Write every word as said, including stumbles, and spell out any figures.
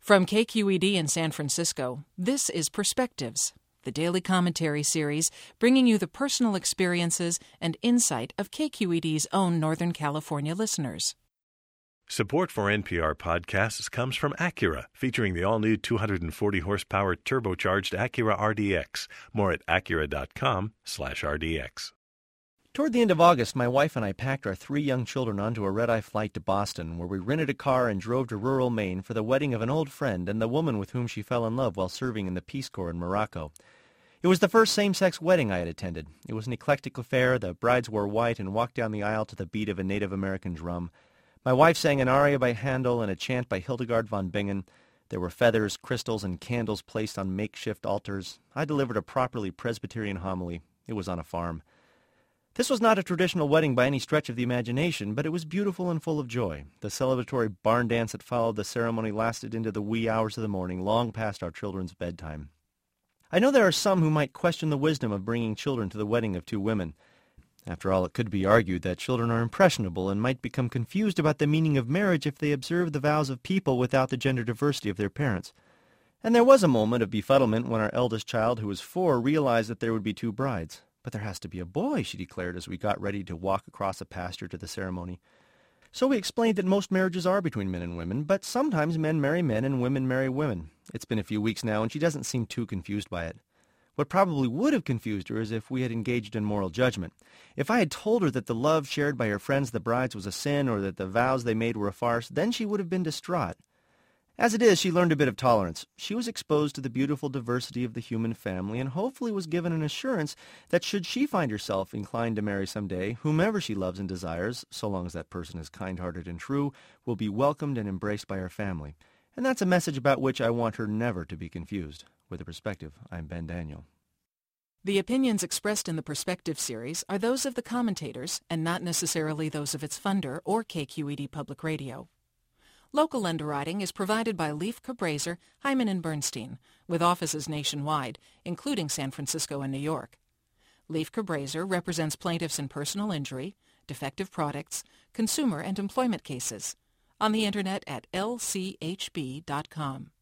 From K Q E D in San Francisco, this is Perspectives, the daily commentary series bringing you the personal experiences and insight of K Q E D's own Northern California listeners. Support for N P R podcasts comes from Acura, featuring the all-new two hundred forty horsepower turbocharged Acura R D X. More at acura.com slash RDX. Toward the end of August, my wife and I packed our three young children onto a red-eye flight to Boston, where we rented a car and drove to rural Maine for the wedding of an old friend and the woman with whom she fell in love while serving in the Peace Corps in Morocco. It was the first same-sex wedding I had attended. It was an eclectic affair. The brides wore white and walked down the aisle to the beat of a Native American drum. My wife sang an aria by Handel and a chant by Hildegard von Bingen. There were feathers, crystals, and candles placed on makeshift altars. I delivered a properly Presbyterian homily. It was on a farm. This was not a traditional wedding by any stretch of the imagination, but it was beautiful and full of joy. The celebratory barn dance that followed the ceremony lasted into the wee hours of the morning, long past our children's bedtime. I know there are some who might question the wisdom of bringing children to the wedding of two women. After all, it could be argued that children are impressionable and might become confused about the meaning of marriage if they observe the vows of people without the gender diversity of their parents. And there was a moment of befuddlement when our eldest child, who was four, realized that there would be two brides. "But there has to be a boy," she declared as we got ready to walk across a pasture to the ceremony. So we explained that most marriages are between men and women, but sometimes men marry men and women marry women. It's been a few weeks now, and she doesn't seem too confused by it. What probably would have confused her is if we had engaged in moral judgment. If I had told her that the love shared by her friends the brides was a sin, or that the vows they made were a farce, then she would have been distraught. As it is, she learned a bit of tolerance. She was exposed to the beautiful diversity of the human family and hopefully was given an assurance that should she find herself inclined to marry someday, whomever she loves and desires, so long as that person is kind-hearted and true, will be welcomed and embraced by her family. And that's a message about which I want her never to be confused. With a Perspective, I'm Ben Daniel. The opinions expressed in the Perspective series are those of the commentators and not necessarily those of its funder or K Q E D Public Radio. Local underwriting is provided by Leif Cabraser, Hyman and Bernstein, with offices nationwide, including San Francisco and New York. Leif Cabraser represents plaintiffs in personal injury, defective products, consumer and employment cases, on the Internet at L C H B dot com.